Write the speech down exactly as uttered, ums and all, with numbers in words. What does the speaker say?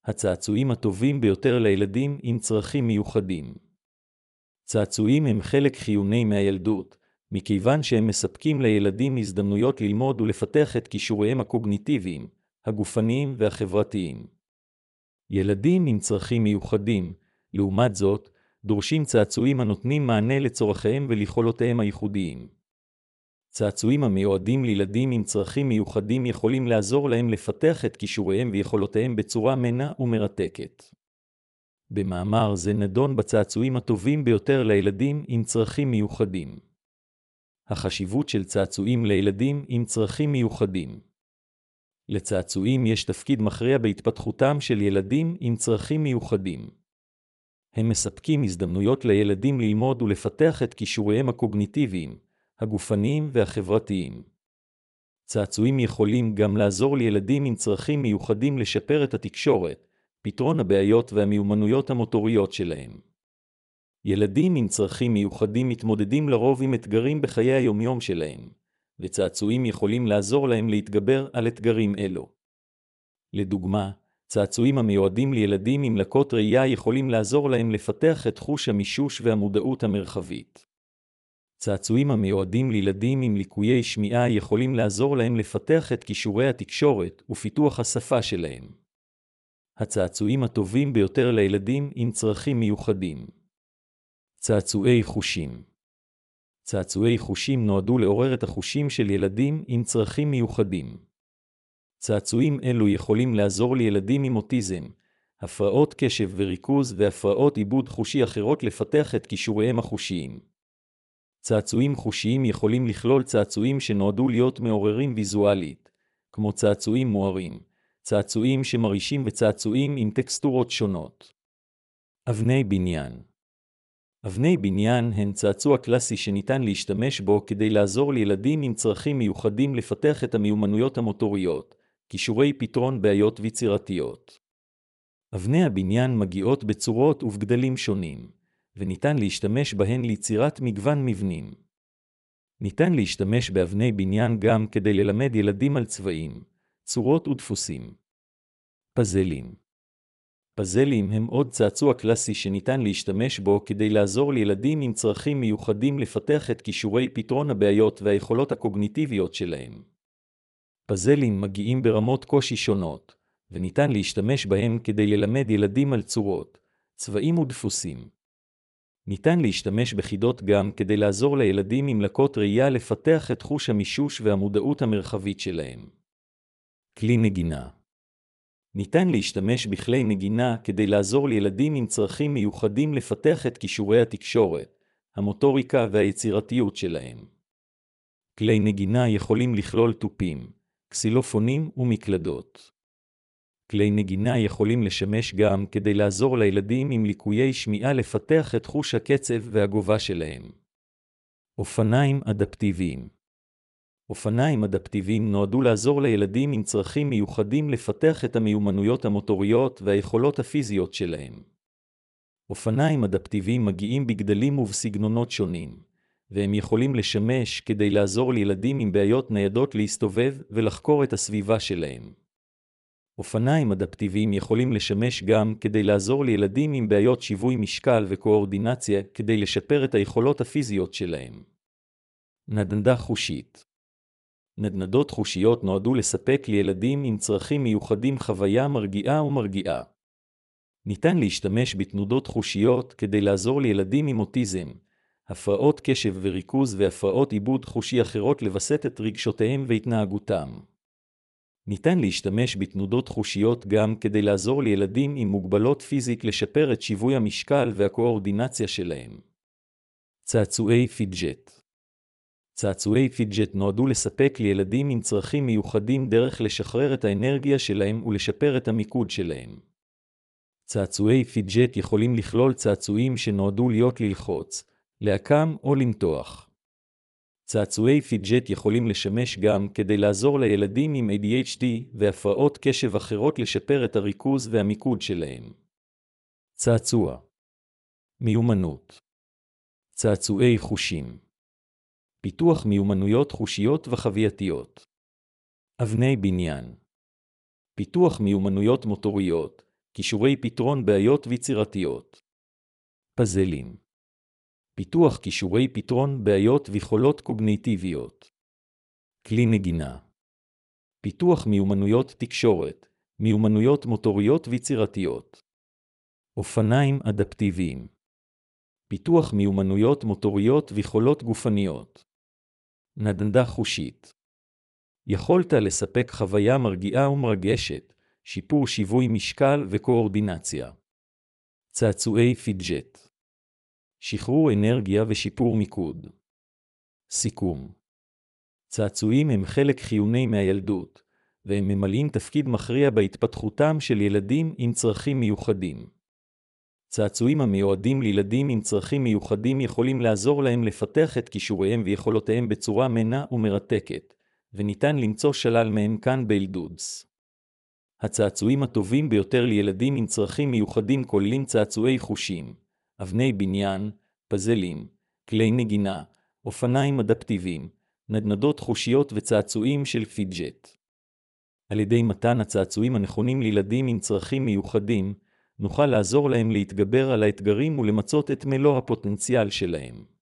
הצעצועים הטובים ביותר לילדים עם צרכים מיוחדים. צעצועים הם חלק חיוני מהילדות, מכיוון שהם מספקים לילדים הזדמנויות ללמוד ולפתח את כישוריהם הקוגניטיביים, הגופניים והחברתיים. ילדים עם צרכים מיוחדים, לעומת זאת, דורשים צעצועים הנותנים מענה לצורכיהם וליכולותיהם הייחודיים. צעצועים המיועדים לילדים עם צרכים מיוחדים יכולים לעזור להם לפתח את כישוריהם ויכולותיהם בצורה מנה ומרתקת. במאמר זה נדון בצעצועים הטובים ביותר לילדים עם צרכים מיוחדים. החשיבות של צעצועים לילדים עם צרכים מיוחדים. לצעצועים יש תפקיד מכריע בהתפתחותם של ילדים עם צרכים מיוחדים. הם מספקים הזדמנויות לילדים ללמוד ולפתח את כישוריהם הקוגניטיביים, הגופניים והחברתיים. צעצועים יכולים גם לעזור לילדים עם צרכים מיוחדים לשפר את התקשורת, פתרון הבעיות והמיומנויות המוטוריות שלהם. ילדים עם צרכים מיוחדים מתמודדים לרוב עם אתגרים בחיי היומיום שלהם, וצעצועים יכולים לעזור להם להתגבר על אתגרים אלו. לדוגמה, צעצועים המיועדים לילדים עם לקות ראייה יכולים לעזור להם לפתח את חוש המישוש והמודעות המרחבית. צעצועים המיועדים לילדים עם ליקויי שמיעה יכולים לעזור להם לפתח את כישורי התקשורת ופיתוח השפה שלהם. הצעצועים הטובים ביותר לילדים עם צרכים מיוחדים. צעצועי חושים. צעצועי חושים נועדו לעורר את החושים של ילדים עם צרכים מיוחדים. צעצועים אלו יכולים לעזור לילדים עם אוטיזם, הפרעות קשב וריכוז והפרעות עיבוד חושי אחרות לפתח את כישוריהם החושיים. צעצועים חושיים יכולים לכלול צעצועים שנועדו להיות מעוררים ויזואלית, כמו צעצועים מוארים, צעצועים שמרעישים וצעצועים עם טקסטורות שונות. אבני בניין. אבני בניין הן צעצוע קלאסי שניתן להשתמש בו כדי לעזור לילדים עם צרכים מיוחדים לפתח את המיומנויות המוטוריות, כישורי פתרון בעיות ויצירתיות. אבני הבניין מגיעות בצורות ובגדלים שונים, וניתן להשתמש בהן ליצירת מגוון מבנים. ניתן להשתמש באבני בניין גם כדי ללמד ילדים על צבעים, צורות ודפוסים. פאזלים. פאזלים הם עוד צעצוע קלאסי שניתן להשתמש בו כדי לעזור לילדים עם צרכים מיוחדים לפתח את כישורי פתרון הבעיות והיכולות הקוגניטיביות שלהם. פאזלים מגיעים ברמות קושי שונות, וניתן להשתמש בהם כדי ללמד ילדים על צורות, צבעים ודפוסים. ניתן להשתמש בחידות גם כדי לעזור לילדים עם לקות ראייה לפתח את חוש המישוש והמודעות המרחבית שלהם. כלי נגינה. ניתן להשתמש בכלי נגינה כדי לעזור לילדים עם צרכים מיוחדים לפתח את כישורי התקשורת, המוטוריקה והיצירתיות שלהם. כלי נגינה יכולים לכלול תופים, קסילופונים ומקלדות. כלי נגינה יכולים לשמש גם כדי לעזור לילדים עם ליקויי שמיעה לפתח את חוש הקצב והגובה שלהם. אופניים אדפטיביים. אופניים אדפטיביים נועדו לעזור לילדים עם צרכים מיוחדים לפתח את המיומנויות המוטוריות והיכולות הפיזיות שלהם. אופניים אדפטיביים מגיעים בגדלים ובסגנונות שונים, והם יכולים לשמש כדי לעזור לילדים עם בעיות ניידות להסתובב ולחקור את הסביבה שלהם. אופניים אדפטיביים יכולים לשמש גם כדי לעזור לילדים עם בעיות שיווי משקל וקואורדינציה כדי לשפר את היכולות הפיזיות שלהם. נדנדה חושית. נדנדות חושיות נועדו לספק לילדים עם צרכים מיוחדים חוויה מרגיעה ומרגיעה. ניתן להשתמש בתנודות חושיות כדי לעזור לילדים עם אוטיזם, הפרעות קשב וריכוז והפרעות עיבוד חושי אחרות לבסט את רגשותיהם והתנהגותם. ניתן להשתמש בתנודות חושיות גם כדי לעזור לילדים עם מוגבלות פיזית לשפר את שיווי המשקל והקואורדינציה שלהם. צעצועי פידג'ט. צעצועי פידג'ט נועדו לספק לילדים עם צרכים מיוחדים דרך לשחרר את האנרגיה שלהם ולשפר את המיקוד שלהם. צעצועי פידג'ט יכולים לכלול צעצועים שנועדו להיות ללחוץ, להקם או למתוח. צעצועי פידג'ט יכולים לשמש גם כדי לעזור לילדים עם איי די אייץ' די והפרעות קשב אחרות לשפר את הריכוז והמיקוד שלהם. צעצוע. מיומנות. צעצועי חושים. פיתוח מיומנויות חושיות וחווייתיות. אבני בניין. פיתוח מיומנויות מוטוריות, כישורי פתרון בעיות ויצירתיות. פאזלים. פיתוח כישורי פתרון בעיות ויכולות קוגניטיביות. כלי נגינה. פיתוח מיומנויות תקשורת, מיומנויות מוטוריות ויצירתיות. אופניים אדפטיביים. פיתוח מיומנויות מוטוריות ויכולות גופניות. נדנדה חושית. יכולת לספק חוויה מרגיעה ומרגשת, שיפור שיווי משקל וקואורדינציה. צעצועי פידג'ט. שחרור אנרגיה ושיפור מיקוד. סיכום. צעצועים הם חלק חיוני מהילדות, והם ממלאים תפקיד מכריע בהתפתחותם של ילדים עם צרכים מיוחדים. צעצועים המיועדים לילדים עם צרכים מיוחדים יכולים לעזור להם לפתח את כישוריהם ויכולותיהם בצורה מנה ומרתקת, וניתן למצוא שלל מהם כאן בילדודס. הצעצועים הטובים ביותר לילדים עם צרכים מיוחדים כוללים צעצועי חושים, אבני בניין, פאזלים, כלי נגינה, אופניים אדפטיביים, נדנדות חושיות וצעצועים של פידג'ט. על ידי מתן הצעצועים הנכונים לילדים עם צרכים מיוחדים, נוכל לעזור להם להתגבר על האתגרים ולמצות את מלוא הפוטנציאל שלהם.